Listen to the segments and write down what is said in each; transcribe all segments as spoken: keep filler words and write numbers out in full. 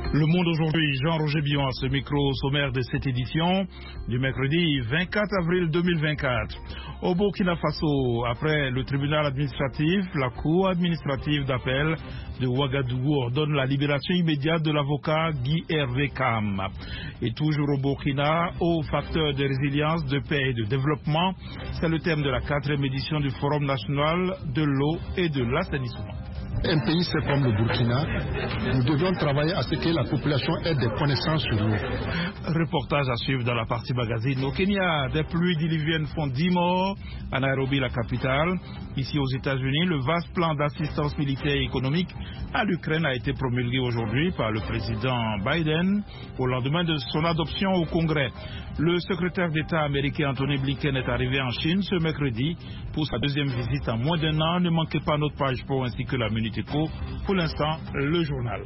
Le Monde aujourd'hui, Jean-Roger Billon à ce micro sommaire de cette édition du mercredi vingt-quatre avril deux mille vingt-quatre. Au Burkina Faso, après le tribunal administratif, la cour administrative d'appel de Ouagadougou ordonne la libération immédiate de l'avocat Guy Hervé Kam. Et toujours au Burkina, haut facteur de résilience, de paix et de développement, c'est le thème de la quatrième édition du Forum national de l'eau et de l'assainissement. Un pays c'est comme le Burkina, nous devons travailler à ce que la population ait des connaissances sur l'eau. Reportage à suivre dans la partie magazine. Au Kenya, des pluies diluviennes font dix morts à Nairobi, la capitale. Ici aux États-Unis, le vaste plan d'assistance militaire et économique à l'Ukraine a été promulgué aujourd'hui par le président Biden au lendemain de son adoption au Congrès. Le secrétaire d'État américain Anthony Blinken est arrivé en Chine ce mercredi pour sa deuxième visite en moins d'un an. Ne manquez pas notre page pro ainsi que la Minute Éco. Pour l'instant, le journal.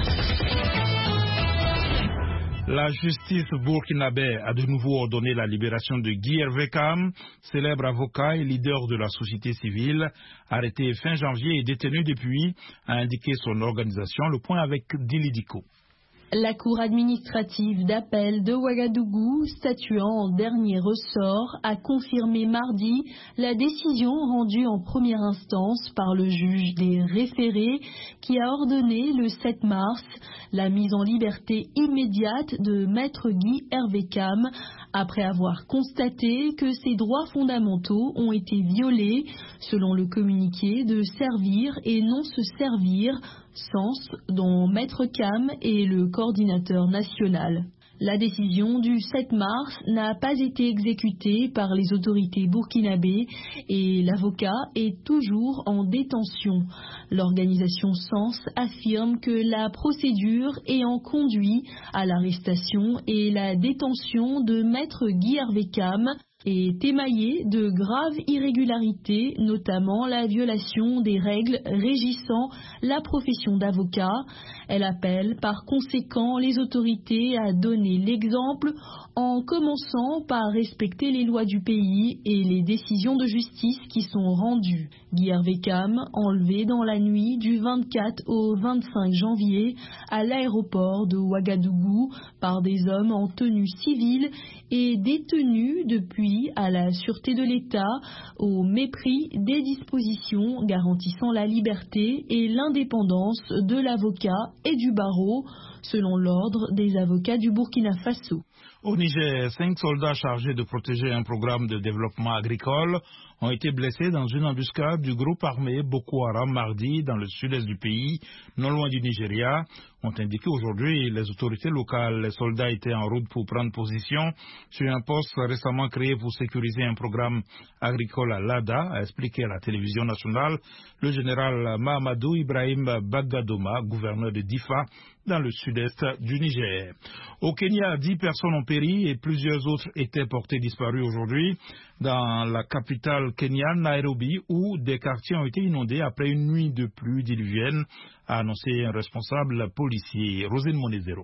La justice burkinabé a de nouveau ordonné la libération de Guy Hervé Kam, célèbre avocat et leader de la société civile, arrêté fin janvier et détenu depuis, a indiqué son organisation. Le point avec Dilidico. La cour administrative d'appel de Ouagadougou, statuant en dernier ressort, a confirmé mardi la décision rendue en première instance par le juge des référés qui a ordonné le sept mars la mise en liberté immédiate de Maître Guy Hervé Kam après avoir constaté que ses droits fondamentaux ont été violés selon le communiqué de servir et non se servir, sens dont Maître Kam est le coordinateur national. La décision du sept mars n'a pas été exécutée par les autorités burkinabées et l'avocat est toujours en détention. L'organisation Sens affirme que la procédure ayant conduit à l'arrestation et la détention de Maître Guy Hervé Kam est émaillée de graves irrégularités, notamment la violation des règles régissant la profession d'avocat. Elle appelle par conséquent les autorités à donner l'exemple en commençant par respecter les lois du pays et les décisions de justice qui sont rendues. Guy Hervé Kam, enlevé dans la nuit du vingt-quatre au vingt-cinq janvier à l'aéroport de Ouagadougou par des hommes en tenue civile, est détenu depuis à la sûreté de l'État au mépris des dispositions garantissant la liberté et l'indépendance de l'avocat et du barreau, selon l'ordre des avocats du Burkina Faso. Au Niger, cinq soldats chargés de protéger un programme de développement agricole ont été blessés dans une embuscade du groupe armé Boko Haram mardi dans le sud-est du pays, non loin du Nigeria, ont indiqué aujourd'hui les autorités locales. Les soldats étaient en route pour prendre position sur un poste récemment créé pour sécuriser un programme agricole à Lada, a expliqué à la télévision nationale le général Mahamadou Ibrahim Bagadoma, gouverneur de Difa, dans le sud-est du Niger. Au Kenya, dix personnes ont péri et plusieurs autres étaient portées disparues aujourd'hui dans la capitale kenyane, Nairobi, où des quartiers ont été inondés après une nuit de pluie diluvienne, a annoncé un responsable policier, Rosine Monezero.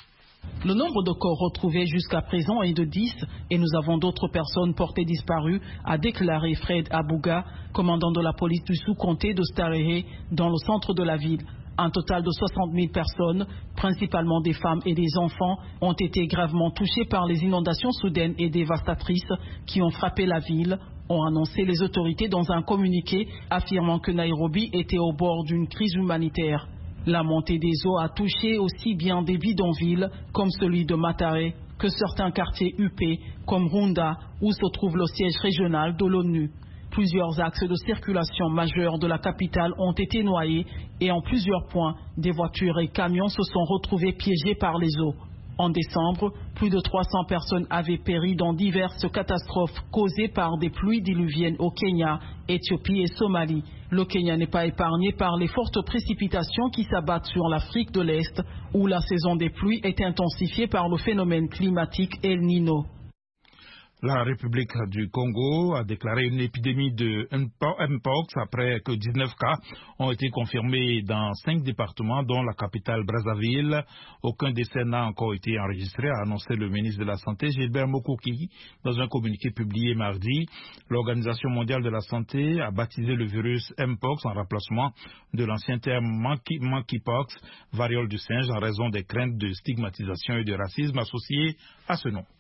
Le nombre de corps retrouvés jusqu'à présent est de dix et nous avons d'autres personnes portées disparues, a déclaré Fred Abouga, commandant de la police du sous-comté de Starehe, dans le centre de la ville. Un total de soixante mille personnes, principalement des femmes et des enfants, ont été gravement touchées par les inondations soudaines et dévastatrices qui ont frappé la ville, ont annoncé les autorités dans un communiqué affirmant que Nairobi était au bord d'une crise humanitaire. La montée des eaux a touché aussi bien des bidonvilles comme celui de Matare que certains quartiers huppés comme Runda où se trouve le siège régional de l'ONU. Plusieurs axes de circulation majeurs de la capitale ont été noyés et en plusieurs points, des voitures et camions se sont retrouvés piégés par les eaux. En décembre, plus de trois cents personnes avaient péri dans diverses catastrophes causées par des pluies diluviennes au Kenya, Éthiopie et Somalie. Le Kenya n'est pas épargné par les fortes précipitations qui s'abattent sur l'Afrique de l'Est, où la saison des pluies est intensifiée par le phénomène climatique El Niño. La République du Congo a déclaré une épidémie de Mpox après que dix-neuf cas ont été confirmés dans cinq départements, dont la capitale Brazzaville. Aucun décès n'a encore été enregistré, a annoncé le ministre de la Santé, Gilbert Mokoki, dans un communiqué publié mardi. L'Organisation mondiale de la santé a baptisé le virus Mpox en remplacement de l'ancien terme monkey, monkeypox, variole du singe, en raison des craintes de stigmatisation et de racisme associées à ce nom.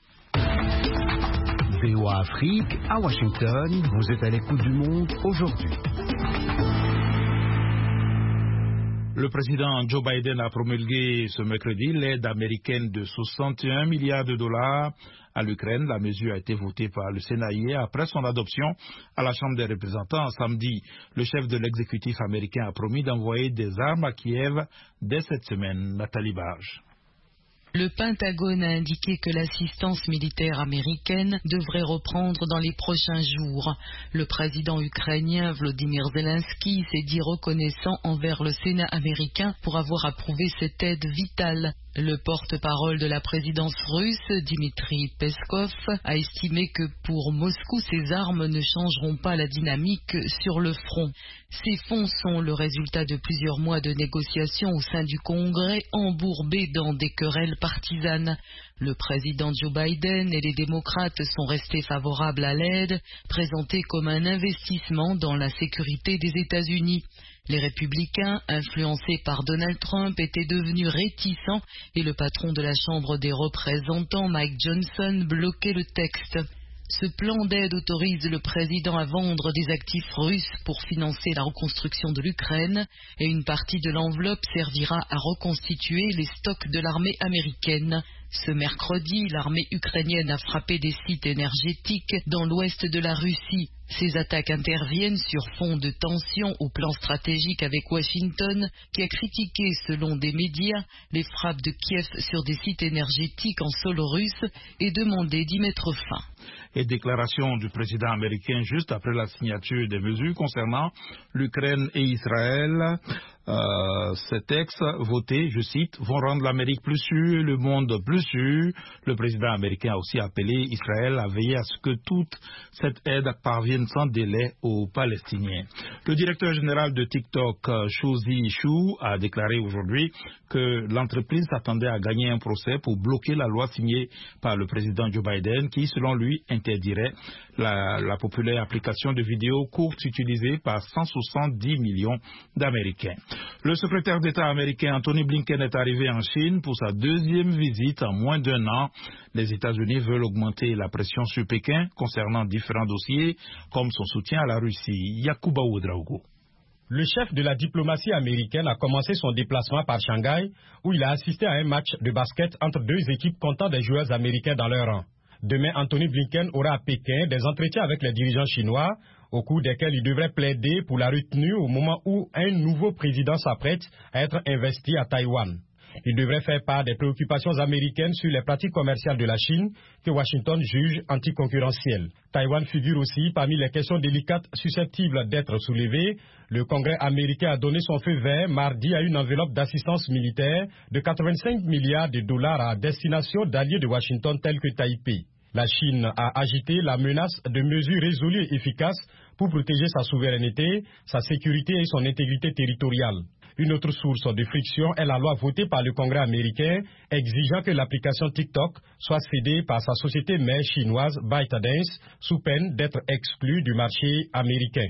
V O A Afrique, à Washington, vous êtes à l'écoute du monde aujourd'hui. Le président Joe Biden a promulgué ce mercredi l'aide américaine de soixante et un milliards de dollars à l'Ukraine. La mesure a été votée par le Sénat hier après son adoption à la Chambre des représentants samedi. Le chef de l'exécutif américain a promis d'envoyer des armes à Kiev dès cette semaine. Nathalie Barge. Le Pentagone a indiqué que l'assistance militaire américaine devrait reprendre dans les prochains jours. Le président ukrainien Volodymyr Zelensky s'est dit reconnaissant envers le Sénat américain pour avoir approuvé cette aide vitale. Le porte-parole de la présidence russe, Dmitry Peskov, a estimé que pour Moscou, ces armes ne changeront pas la dynamique sur le front. Ces fonds sont le résultat de plusieurs mois de négociations au sein du Congrès, embourbés dans des querelles partisanes. Le président Joe Biden et les démocrates sont restés favorables à l'aide, présentée comme un investissement dans la sécurité des États-Unis. Les républicains, influencés par Donald Trump, étaient devenus réticents et le patron de la Chambre des représentants, Mike Johnson, bloquait le texte. Ce plan d'aide autorise le président à vendre des actifs russes pour financer la reconstruction de l'Ukraine et une partie de l'enveloppe servira à reconstituer les stocks de l'armée américaine. Ce mercredi, l'armée ukrainienne a frappé des sites énergétiques dans l'ouest de la Russie. Ces attaques interviennent sur fond de tensions au plan stratégique avec Washington, qui a critiqué, selon des médias, les frappes de Kiev sur des sites énergétiques en sol russe et demandé d'y mettre fin. Et déclaration du président américain juste après la signature des mesures concernant l'Ukraine et Israël. Euh, ces textes votés, je cite, vont rendre l'Amérique plus sûre, le monde plus sûr. Le président américain a aussi appelé Israël à veiller à ce que toute cette aide parvienne sans délai aux Palestiniens. Le directeur général de TikTok, Shuzi Shu, a déclaré aujourd'hui que l'entreprise s'attendait à gagner un procès pour bloquer la loi signée par le président Joe Biden qui, selon lui, interdirait la, la populaire application de vidéos courtes utilisée par cent soixante-dix millions d'Américains. Le secrétaire d'État américain Anthony Blinken est arrivé en Chine pour sa deuxième visite en moins d'un an. Les États-Unis veulent augmenter la pression sur Pékin concernant différents dossiers, comme son soutien à la Russie. Yacouba Ouedraogo. Le chef de la diplomatie américaine a commencé son déplacement par Shanghai, où il a assisté à un match de basket entre deux équipes comptant des joueurs américains dans leur rang. Demain, Anthony Blinken aura à Pékin des entretiens avec les dirigeants chinois, au cours desquels il devrait plaider pour la retenue au moment où un nouveau président s'apprête à être investi à Taïwan. Il devrait faire part des préoccupations américaines sur les pratiques commerciales de la Chine que Washington juge anticoncurrentielles. Taïwan figure aussi parmi les questions délicates susceptibles d'être soulevées. Le Congrès américain a donné son feu vert mardi à une enveloppe d'assistance militaire de quatre-vingt-cinq milliards de dollars à destination d'alliés de Washington tels que Taipei. La Chine a agité la menace de mesures résolues et efficaces pour protéger sa souveraineté, sa sécurité et son intégrité territoriale. Une autre source de friction est la loi votée par le Congrès américain exigeant que l'application TikTok soit cédée par sa société mère chinoise ByteDance sous peine d'être exclue du marché américain.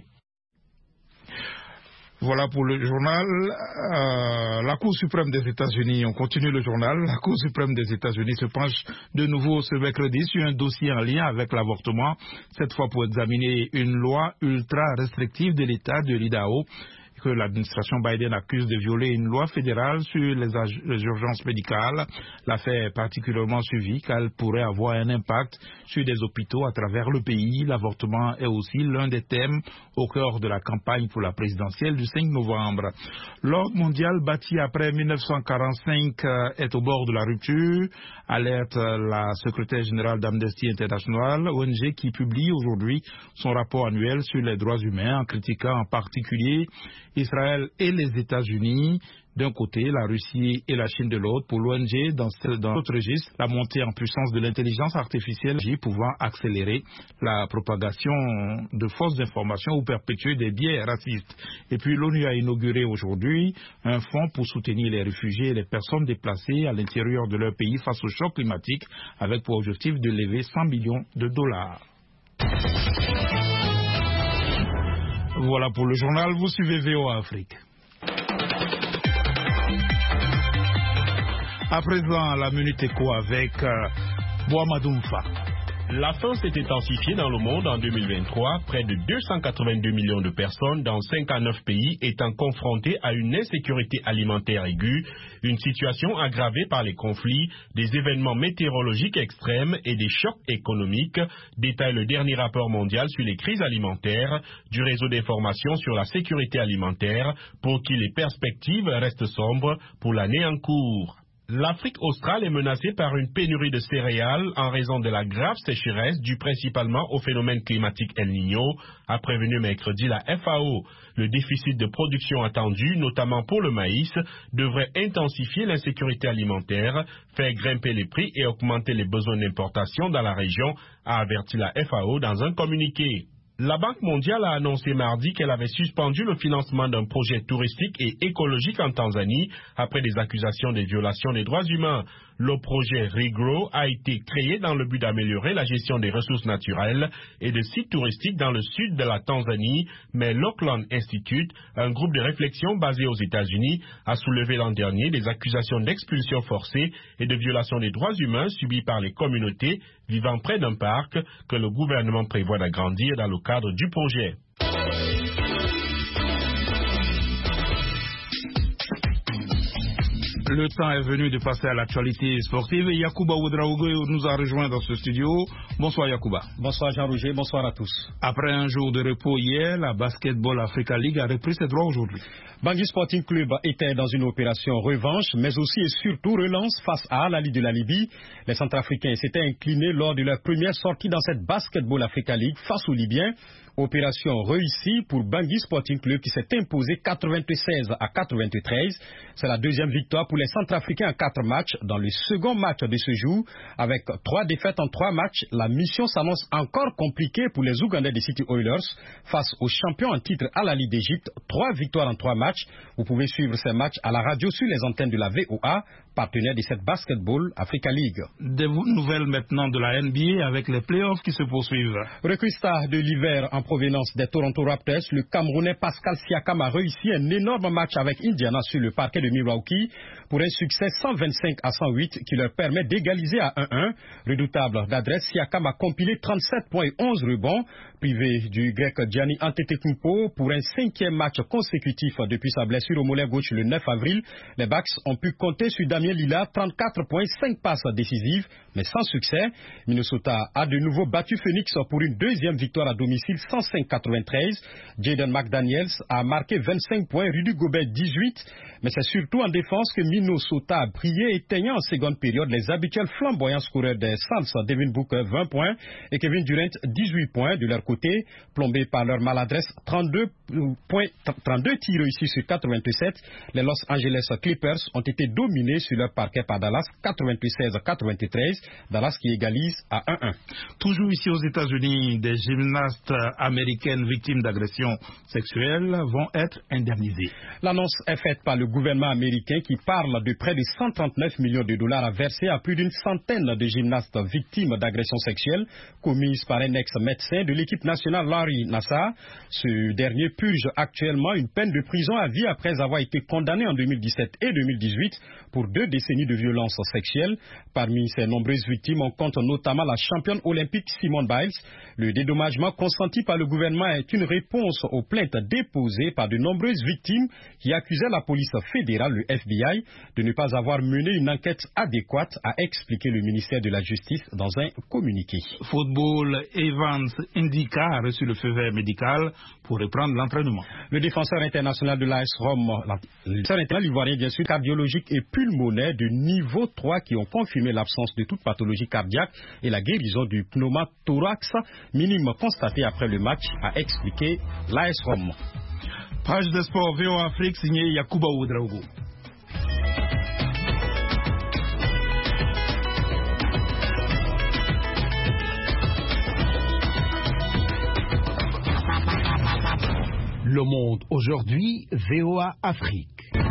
Voilà pour le journal. Euh, la Cour suprême des États-Unis, on continue le journal. La Cour suprême des États-Unis se penche de nouveau ce mercredi sur un dossier en lien avec l'avortement, cette fois pour examiner une loi ultra restrictive de l'État de l'Idaho que l'administration Biden accuse de violer une loi fédérale sur les, les urgences médicales. L'affaire est particulièrement suivie car elle pourrait avoir un impact sur des hôpitaux à travers le pays. L'avortement est aussi l'un des thèmes au cœur de la campagne pour la présidentielle du cinq novembre. L'ordre mondial bâti après mille neuf cent quarante-cinq est au bord de la rupture, alerte la secrétaire générale d'Amnesty International, O N G qui publie aujourd'hui son rapport annuel sur les droits humains en critiquant en particulier Israël et les États-Unis d'un côté, la Russie et la Chine de l'autre. Pour l'O N G, dans, dans l'autre registre, la montée en puissance de l'intelligence artificielle pouvant accélérer la propagation de fausses informations ou perpétuer des biais racistes. Et puis l'ONU a inauguré aujourd'hui un fonds pour soutenir les réfugiés et les personnes déplacées à l'intérieur de leur pays face au choc climatique, avec pour objectif de lever cent millions de dollars. Voilà pour le journal, vous suivez V O A Afrique. À présent, la Minute Éco avec euh, Boamadoumfa. La faim s'est intensifiée dans le monde en deux mille vingt-trois, près de deux cent quatre-vingt-deux millions de personnes dans cinquante-neuf pays étant confrontées à une insécurité alimentaire aiguë, une situation aggravée par les conflits, des événements météorologiques extrêmes et des chocs économiques, détaille le dernier rapport mondial sur les crises alimentaires du réseau d'information sur la sécurité alimentaire, pour qui les perspectives restent sombres pour l'année en cours. L'Afrique australe est menacée par une pénurie de céréales en raison de la grave sécheresse due principalement au phénomène climatique El Niño, a prévenu mercredi la F A O. Le déficit de production attendu, notamment pour le maïs, devrait intensifier l'insécurité alimentaire, faire grimper les prix et augmenter les besoins d'importation dans la région, a averti la F A O dans un communiqué. La Banque mondiale a annoncé mardi qu'elle avait suspendu le financement d'un projet touristique et écologique en Tanzanie après des accusations de violation des droits humains. Le projet Regrow a été créé dans le but d'améliorer la gestion des ressources naturelles et de sites touristiques dans le sud de la Tanzanie, mais l'Auckland Institute, un groupe de réflexion basé aux États-Unis, a soulevé l'an dernier des accusations d'expulsion forcée et de violation des droits humains subies par les communautés vivant près d'un parc que le gouvernement prévoit d'agrandir dans le cadre du projet. Le temps est venu de passer à l'actualité sportive et Yacouba Ouedraogo nous a rejoint dans ce studio. Bonsoir Yacouba. Bonsoir Jean-Roger, bonsoir à tous. Après un jour de repos hier, la Basketball Africa League a repris ses droits aujourd'hui. Bangui Sporting Club était dans une opération revanche, mais aussi et surtout relance face à Al Ahly de la Libye. Les Centrafricains s'étaient inclinés lors de leur première sortie dans cette Basketball Africa League face aux Libyens. Opération réussie pour Bangui Sporting Club qui s'est imposé quatre-vingt-seize à quatre-vingt-treize. C'est la deuxième victoire pour les Centrafricains en quatre matchs. Dans le second match de ce jour, avec trois défaites en trois matchs, la mission s'annonce encore compliquée pour les Ougandais des City Oilers face aux champions en titre Al Ahly d'Égypte. Trois victoires en trois matchs. Vous pouvez suivre ces matchs à la radio sur les antennes de la V O A, partenaire de cette Basketball Africa League. Des nouvelles maintenant de la N B A avec les playoffs qui se poursuivent. Recrue-star de l'hiver en provenance des Toronto Raptors, le Camerounais Pascal Siakam a réussi un énorme match avec Indiana sur le parquet de Milwaukee pour un succès cent vingt-cinq à cent huit qui leur permet d'égaliser à un un. Redoutable d'adresse, Siakam a compilé trente-sept points et onze rebonds. Privé du grec Giannis Antetokounmpo pour un cinquième match consécutif depuis sa blessure au mollet gauche le neuf avril, les Bucks ont pu compter sur Damien Lillard, trente-quatre points, cinq passes décisives, mais sans succès. Minnesota a de nouveau battu Phoenix pour une deuxième victoire à domicile, cent cinq à quatre-vingt-treize. Jaden McDaniels a marqué vingt-cinq points, Rudy Gobert dix-huit, mais c'est surtout en défense que Minnesota a brillé, éteignant en seconde période les habituels flamboyants scoreurs des Suns, Devin Booker vingt points et Kevin Durant dix-huit points. De leur côté, plombés par leur maladresse, trente-deux points, trente-deux tirs réussis sur quatre-vingt-sept, les Los Angeles Clippers ont été dominés sur leur parquet par Dallas, quatre-vingt-seize à quatre-vingt-treize, Dallas qui égalise à un un. Toujours ici aux États-Unis, des gymnastes américaines victimes d'agressions sexuelles vont être indemnisées. L'annonce est faite par le gouvernement américain qui parle de près de cent trente-neuf millions de dollars à verser à plus d'une centaine de gymnastes victimes d'agressions sexuelles commises par un ex-médecin de l'équipe nationale Larry Nassar. Ce dernier purge actuellement une peine de prison à vie après avoir été condamné en deux mille dix-sept et deux mille dix-huit pour deux décennies de violences sexuelles. Parmi ces nombreuses victimes, on compte notamment la championne olympique Simone Biles. Le dédommagement consenti par le gouvernement est une réponse aux plaintes déposées par de nombreuses victimes qui accusaient la police fédérale, le F B I, de ne pas avoir mené une enquête adéquate, a expliqué le ministère de la Justice dans un communiqué. Football, Evans Indica a reçu le feu vert médical pour reprendre l'entraînement. Le défenseur international de l'A S Rome, le défenseur international ivoirien bien sûr, cardiologique et pulmonaire de niveau trois qui ont confirmé l'absence de toute pathologie cardiaque et la guérison du pneumothorax minime constaté après le match, a expliqué l'A S Rome. Page de sport V O Afrique signé Yacouba Ouedraogo. Le Monde aujourd'hui, V O A Afrique.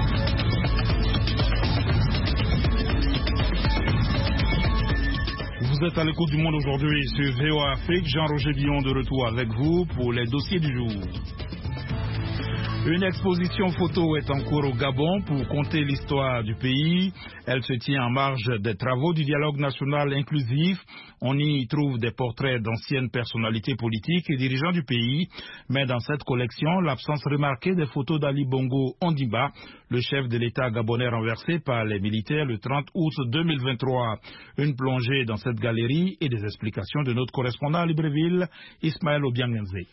Vous êtes à l'écoute du Monde aujourd'hui sur V O A Afrique. Jean-Roger Billon de retour avec vous pour les dossiers du jour. Une exposition photo est en cours au Gabon pour conter l'histoire du pays. Elle se tient en marge des travaux du dialogue national inclusif. On y trouve des portraits d'anciennes personnalités politiques et dirigeants du pays. Mais dans cette collection, l'absence remarquée des photos d'Ali Bongo Ondimba, le chef de l'État gabonais renversé par les militaires le trente août deux mille vingt-trois. Une plongée dans cette galerie et des explications de notre correspondant à Libreville, Ismaël Obiangenze.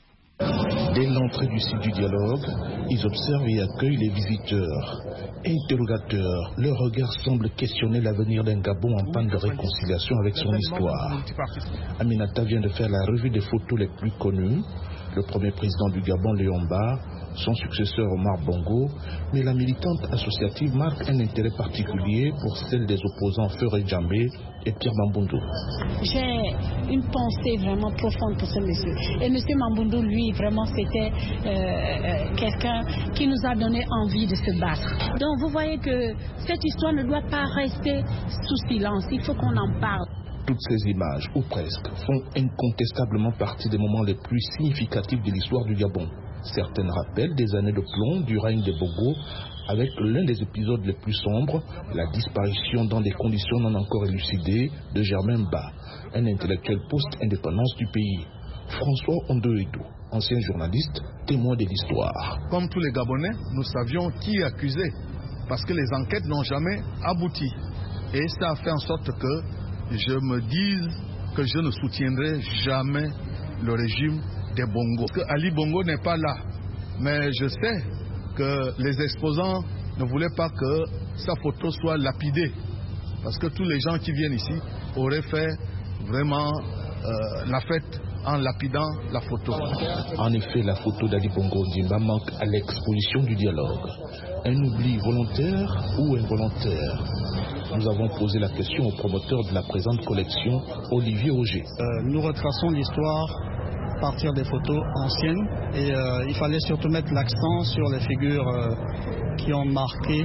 Dès l'entrée du site du dialogue, ils observent et accueillent les visiteurs. Interrogateurs, leur regard semble questionner l'avenir d'un Gabon en panne de réconciliation avec son histoire. Aminata vient de faire la revue des photos les plus connues. Le premier président du Gabon, Léon Mba, son successeur Omar Bongo, mais la militante associative marque un intérêt particulier pour celle des opposants Feuré Djambé et Pierre Mamboundou. J'ai une pensée vraiment profonde pour ce monsieur. Et M. Mamboundou, lui, vraiment, c'était euh, euh, quelqu'un qui nous a donné envie de se battre. Donc vous voyez que cette histoire ne doit pas rester sous silence. Il faut qu'on en parle. Toutes ces images, ou presque, font incontestablement partie des moments les plus significatifs de l'histoire du Gabon. Certaines rappellent des années de plomb du règne des Bogo, avec l'un des épisodes les plus sombres, la disparition dans des conditions non encore élucidées de Germain Mba, un intellectuel post-indépendance du pays. François Ondoedo, ancien journaliste, témoin de l'histoire. Comme tous les Gabonais, nous savions qui accusait, parce que les enquêtes n'ont jamais abouti. Et ça a fait en sorte que je me dise que je ne soutiendrai jamais le régime des Bongo. Parce que Ali Bongo n'est pas là, mais je sais que les exposants ne voulaient pas que sa photo soit lapidée, parce que tous les gens qui viennent ici auraient fait vraiment euh, la fête en lapidant la photo. En effet, la photo d'Ali Bongo Ondimba manque à l'exposition du dialogue. Un oubli volontaire ou involontaire? Nous avons posé la question au promoteur de la présente collection, Olivier Auger. Euh, nous retraçons l'histoire à partir des photos anciennes et euh, il fallait surtout mettre l'accent sur les figures euh, qui ont marqué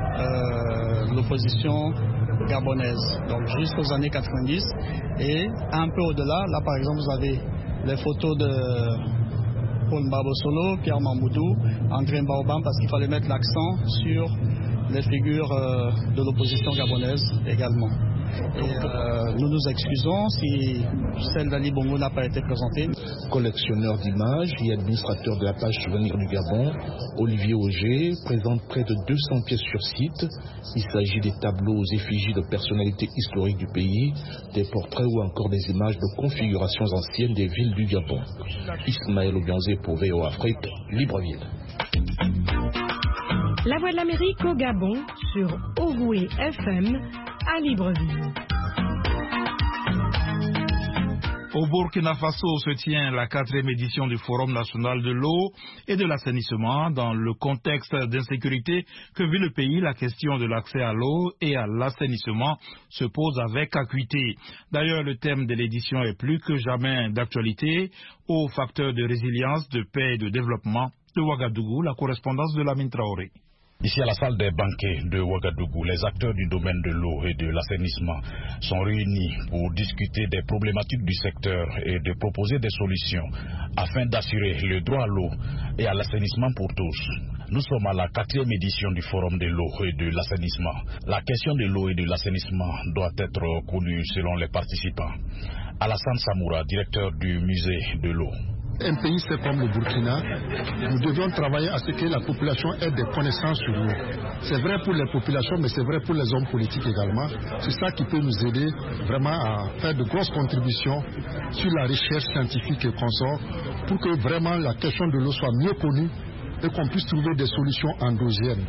euh, l'opposition gabonaise, donc jusqu'aux années quatre-vingt-dix et un peu au-delà. Là par exemple vous avez les photos de Paul Mbabosolo, Pierre Mamboundou, André Mbaobam, parce qu'il fallait mettre l'accent sur les figures euh, de l'opposition gabonaise également. Et euh, nous nous excusons si celle d'Ali Bongo n'a pas été présentée. Collectionneur d'images et administrateur de la page Souvenir du Gabon, Olivier Auger présente près de deux cents pièces sur site. Il s'agit des tableaux aux effigies de personnalités historiques du pays, des portraits ou encore des images de configurations anciennes des villes du Gabon. Ismaël Obianze pour V O Afrique, Libreville. La Voix de l'Amérique au Gabon sur Ogooué F M à Libreville. Au Burkina Faso se tient la quatrième édition du Forum national de l'eau et de l'assainissement. Dans le contexte d'insécurité que vit le pays, la question de l'accès à l'eau et à l'assainissement se pose avec acuité. D'ailleurs, le thème de l'édition est plus que jamais d'actualité. Aux facteurs de résilience, de paix et de développement de Ouagadougou, la correspondance de Lamine Traoré. Ici à la salle des banquets de Ouagadougou, les acteurs du domaine de l'eau et de l'assainissement sont réunis pour discuter des problématiques du secteur et de proposer des solutions afin d'assurer le droit à l'eau et à l'assainissement pour tous. Nous sommes à la quatrième édition du Forum de l'eau et de l'assainissement. La question de l'eau et de l'assainissement doit être connue selon les participants. Alassane Samoura, directeur du musée de l'eau. Un pays c'est comme le Burkina, nous devions travailler à ce que la population ait des connaissances sur l'eau. C'est vrai pour les populations, mais c'est vrai pour les hommes politiques également. C'est ça qui peut nous aider vraiment à faire de grosses contributions sur la recherche scientifique et consort pour que vraiment la question de l'eau soit mieux connue et qu'on puisse trouver des solutions endogènes.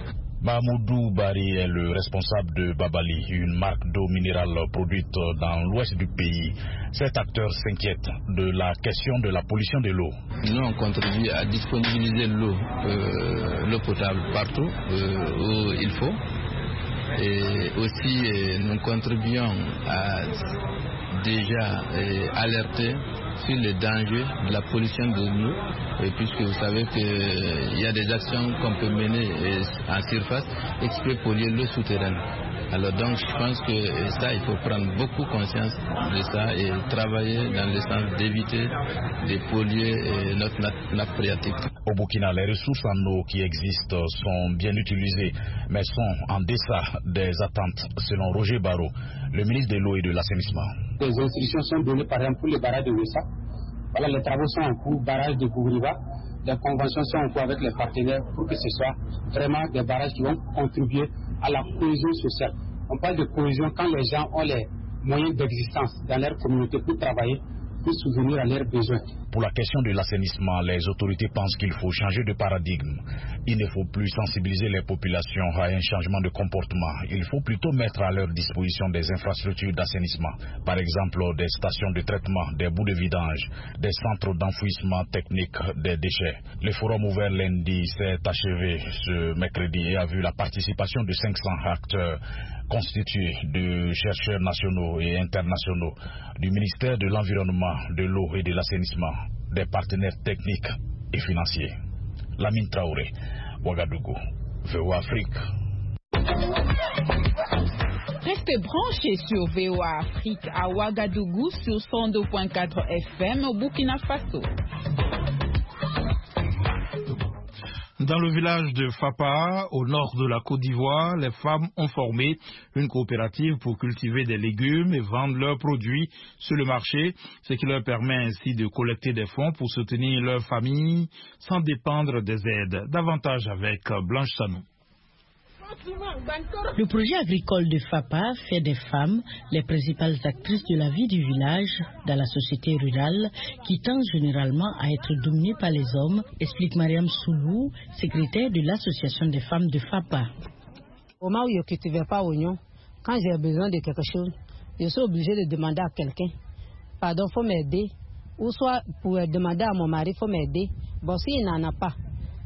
Mamoudou Bari est le responsable de Babali, une marque d'eau minérale produite dans l'ouest du pays. Cet acteur s'inquiète de la question de la pollution de l'eau. Nous, on contribue à disponibiliser l'eau, euh, l'eau potable partout euh, où il faut. Et aussi, euh, nous contribuons à déjà euh, alerter sur les dangers de la pollution de l'eau, puisque vous savez qu'il euh, y a des actions qu'on peut mener euh, en surface et qui peuvent polluer l'eau souterraine. Alors donc je pense que euh, ça, il faut prendre beaucoup conscience de ça et travailler dans le sens d'éviter de polluer euh, notre nappe phréatique. Au Burkina, les ressources en eau qui existent sont bien utilisées, mais sont en deçà des attentes, selon Roger Barreau, le ministre de l'eau et de l'assainissement. Les instructions sont données par exemple pour les barrages de Wessa. Voilà, les travaux sont en cours, barrage de Gougriva. Les conventions sont en cours avec les partenaires pour que ce soit vraiment des barrages qui vont contribuer à la cohésion sociale. On parle de cohésion quand les gens ont les moyens d'existence dans leur communauté pour travailler, pour souvenir à leurs besoins. Pour la question de l'assainissement, les autorités pensent qu'il faut changer de paradigme. Il ne faut plus sensibiliser les populations à un changement de comportement. Il faut plutôt mettre à leur disposition des infrastructures d'assainissement. Par exemple, des stations de traitement, des bouts de vidange, des centres d'enfouissement technique des déchets. Le forum ouvert lundi s'est achevé ce mercredi et a vu la participation de cinq cents acteurs constitués de chercheurs nationaux et internationaux, du ministère de l'Environnement, de l'eau et de l'assainissement, des partenaires techniques et financiers. Lamine Traoré, Ouagadougou, V O A Afrique. Restez branchés sur V O A Afrique à Ouagadougou sur cent deux point quatre F M au Burkina Faso. Dans le village de Fapa, au nord de la Côte d'Ivoire, les femmes ont formé une coopérative pour cultiver des légumes et vendre leurs produits sur le marché, ce qui leur permet ainsi de collecter des fonds pour soutenir leur famille sans dépendre des aides. Davantage avec Blanche Sanou. Le projet agricole de Fapa fait des femmes les principales actrices de la vie du village dans la société rurale qui tend généralement à être dominée par les hommes, explique Mariam Soulou, secrétaire de l'association des femmes de Fapa. Au moment où je ne cultivais pas oignon, quand j'ai besoin de quelque chose, je suis obligée de demander à quelqu'un, pardon, il faut m'aider, ou soit pour demander à mon mari, il faut m'aider. Bon, s'il n'en a pas,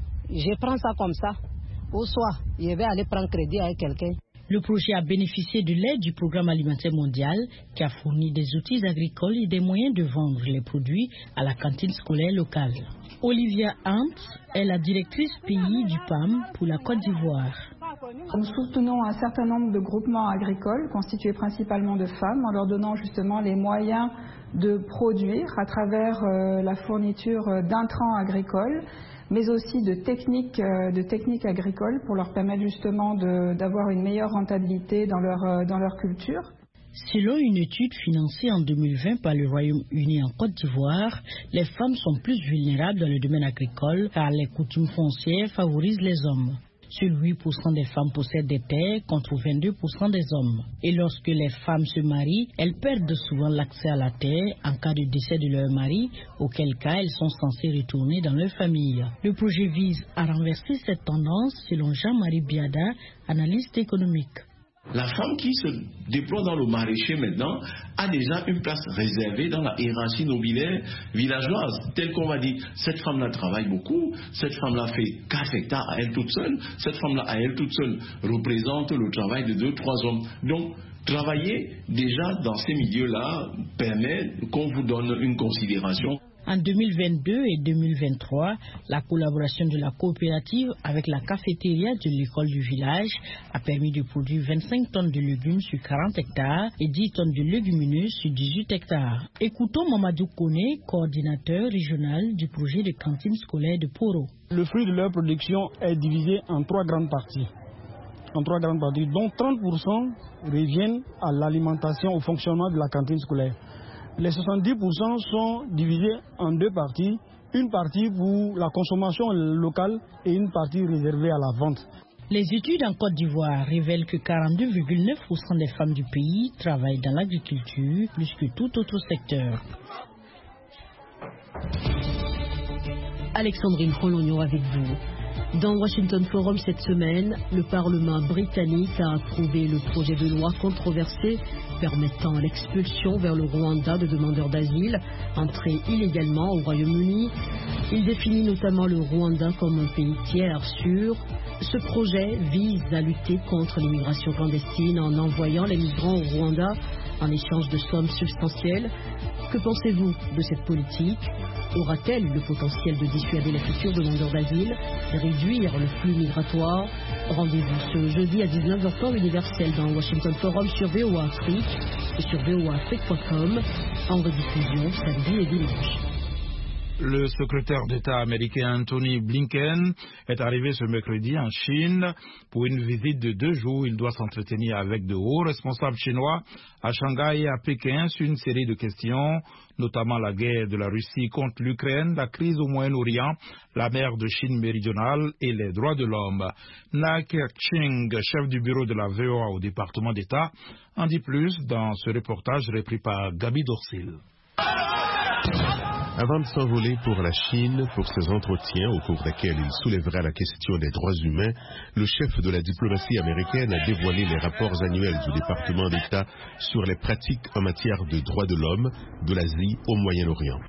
je prends ça comme ça. Ou soit, je vais aller prendre crédit avec quelqu'un. Le projet a bénéficié de l'aide du Programme alimentaire mondial qui a fourni des outils agricoles et des moyens de vendre les produits à la cantine scolaire locale. Olivia Hunt est la directrice pays du P A M pour la Côte d'Ivoire. Nous soutenons un certain nombre de groupements agricoles constitués principalement de femmes en leur donnant justement les moyens de produire à travers euh, la fourniture d'intrants agricoles, mais aussi de techniques, euh, de techniques agricoles pour leur permettre justement d'avoir une meilleure rentabilité dans leur, euh, dans leur culture. Selon une étude financée en deux mille vingt par le Royaume-Uni en Côte d'Ivoire, les femmes sont plus vulnérables dans le domaine agricole car les coutumes foncières favorisent les hommes. Seuls huit pour cent des femmes possèdent des terres contre vingt-deux pour cent des hommes. Et lorsque les femmes se marient, elles perdent souvent l'accès à la terre en cas de décès de leur mari, auquel cas elles sont censées retourner dans leur famille. Le projet vise à renverser cette tendance selon Jean-Marie Biada, analyste économique. La femme qui se déploie dans le maraîcher maintenant a déjà une place réservée dans la hiérarchie nobiliaire villageoise. Tel qu'on va dire, cette femme-là travaille beaucoup, cette femme-là fait quatre hectares à elle toute seule, cette femme-là à elle toute seule représente le travail de deux, trois hommes. Donc, travailler déjà dans ces milieux-là permet qu'on vous donne une considération. En deux mille vingt-deux et deux mille vingt-trois, la collaboration de la coopérative avec la cafétéria de l'école du village a permis de produire vingt-cinq tonnes de légumes sur quarante hectares et dix tonnes de légumineuses sur dix-huit hectares. Écoutons Mamadou Kone, coordinateur régional du projet de cantine scolaire de Poro. Le fruit de leur production est divisé en trois grandes parties. En trois grandes parties, dont trente pour cent reviennent à l'alimentation, au fonctionnement de la cantine scolaire. Les soixante-dix pour cent sont divisés en deux parties, une partie pour la consommation locale et une partie réservée à la vente. Les études en Côte d'Ivoire révèlent que quarante-deux virgule neuf pour cent des femmes du pays travaillent dans l'agriculture plus que tout autre secteur. Alexandrine Rologno avec vous. Dans Washington Forum cette semaine, le Parlement britannique a approuvé le projet de loi controversé permettant l'expulsion vers le Rwanda de demandeurs d'asile entrés illégalement au Royaume-Uni. Il définit notamment le Rwanda comme un pays tiers sûr. Ce projet vise à lutter contre l'immigration clandestine en envoyant les migrants au Rwanda en échange de sommes substantielles. Que pensez-vous de cette politique? Aura-t-elle le potentiel de dissuader les futurs demandeurs d'asile, réduire le flux migratoire? Rendez-vous ce jeudi à dix-neuf heures temps universel dans Washington Forum sur V O A Afrique et sur V O A Afrique point com en rediffusion samedi et dimanche. Le secrétaire d'État américain Anthony Blinken est arrivé ce mercredi en Chine pour une visite de deux jours. Il doit s'entretenir avec de hauts responsables chinois à Shanghai et à Pékin sur une série de questions, notamment la guerre de la Russie contre l'Ukraine, la crise au Moyen-Orient, la mer de Chine méridionale et les droits de l'homme. Na Keqing, chef du bureau de la V O A au département d'État, en dit plus dans ce reportage repris par Gabi Dorsil. Avant de s'envoler pour la Chine, pour ses entretiens au cours desquels il soulèvera la question des droits humains, le chef de la diplomatie américaine a dévoilé les rapports annuels du département d'État sur les pratiques en matière de droits de l'homme de l'Asie au Moyen-Orient.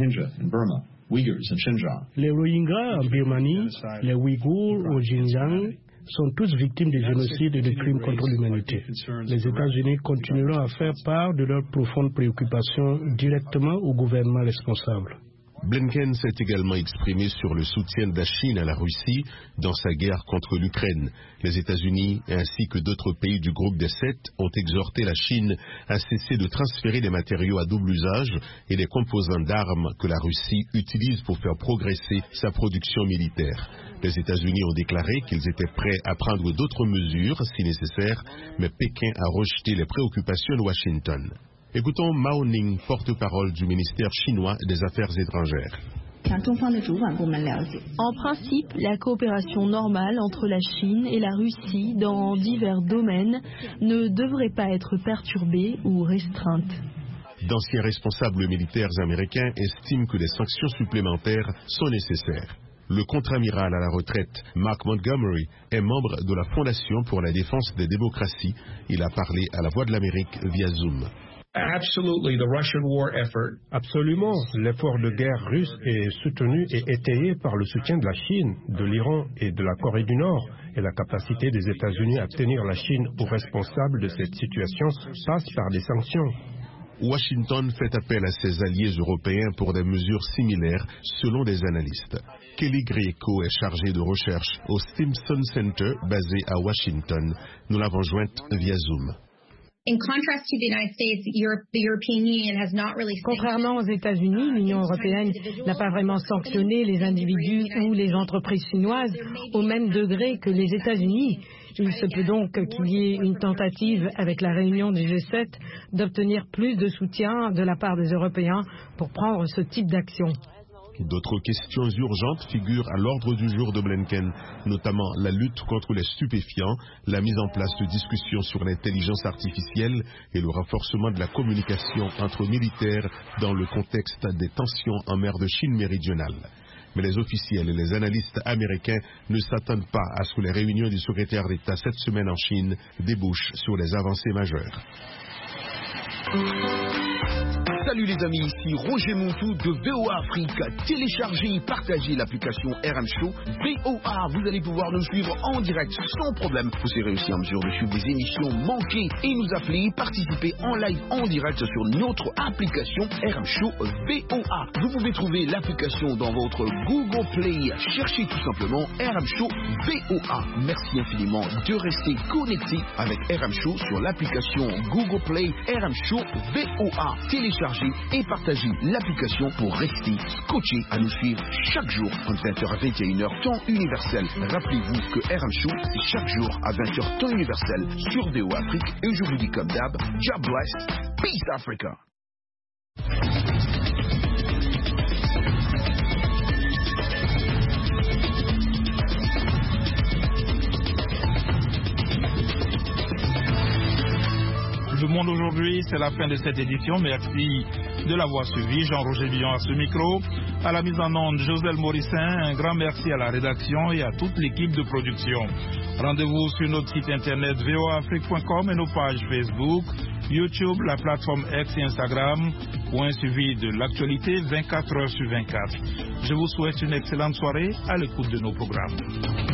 Les Rohingyas en Birmanie, les Ouïghours au Xinjiang sont tous victimes de génocides et de crimes contre l'humanité. Les États-Unis continueront à faire part de leurs profondes préoccupations directement au gouvernement responsable. Blinken s'est également exprimé sur le soutien de la Chine à la Russie dans sa guerre contre l'Ukraine. Les États-Unis ainsi que d'autres pays du groupe des sept ont exhorté la Chine à cesser de transférer des matériaux à double usage et des composants d'armes que la Russie utilise pour faire progresser sa production militaire. Les États-Unis ont déclaré qu'ils étaient prêts à prendre d'autres mesures si nécessaire, mais Pékin a rejeté les préoccupations de Washington. Écoutons Mao Ning, porte-parole du ministère chinois des Affaires étrangères. En principe, la coopération normale entre la Chine et la Russie dans divers domaines ne devrait pas être perturbée ou restreinte. D'anciens responsables militaires américains estiment que des sanctions supplémentaires sont nécessaires. Le contre-amiral à la retraite, Mark Montgomery, est membre de la Fondation pour la défense des démocraties. Il a parlé à la Voix de l'Amérique via Zoom. Absolument, l'effort de guerre russe est soutenu et étayé par le soutien de la Chine, de l'Iran et de la Corée du Nord. Et la capacité des États-Unis à tenir la Chine aux responsables de cette situation passe par des sanctions. Washington fait appel à ses alliés européens pour des mesures similaires, selon des analystes. Kelly Grieco est chargée de recherche au Stimson Center, basé à Washington. Nous l'avons jointe via Zoom. Contrairement aux États-Unis, l'Union européenne n'a pas vraiment sanctionné les individus ou les entreprises chinoises au même degré que les États-Unis. Il se peut donc qu'il y ait une tentative avec la réunion du G sept d'obtenir plus de soutien de la part des Européens pour prendre ce type d'action. D'autres questions urgentes figurent à l'ordre du jour de Blinken, notamment la lutte contre les stupéfiants, la mise en place de discussions sur l'intelligence artificielle et le renforcement de la communication entre militaires dans le contexte des tensions en mer de Chine méridionale. Mais les officiels et les analystes américains ne s'attendent pas à ce que les réunions du secrétaire d'État cette semaine en Chine débouchent sur des avancées majeures. Salut les amis, ici Roger Montou de V O A Afrique. Téléchargez et partagez l'application R M Show V O A. Vous allez pouvoir nous suivre en direct sans problème. Vous serez aussi en mesure de suivre des émissions manquées et nous appeler, participer en live en direct sur notre application R M Show V O A. Vous pouvez trouver l'application dans votre Google Play. Cherchez tout simplement R M Show V O A. Merci infiniment de rester connecté avec R M Show sur l'application Google Play R M Show V O A. Téléchargez et partagez l'application pour rester scotché à nous suivre chaque jour entre vingt heures à vingt et une heures temps universel. Rappelez-vous que R M Show c'est chaque jour à vingt heures temps universel sur V O A Afrique et je vous dis comme d'hab, God bless, peace Africa. Le Monde aujourd'hui, c'est la fin de cette édition. Merci de l'avoir suivi. Jean-Roger Billon à ce micro. À la mise en onde, Joselle Morissin, un grand merci à la rédaction et à toute l'équipe de production. Rendez-vous sur notre site internet v o a afrique point com et nos pages Facebook, YouTube, la plateforme X et Instagram pour un suivi de l'actualité vingt-quatre heures sur vingt-quatre. Je vous souhaite une excellente soirée à l'écoute de nos programmes.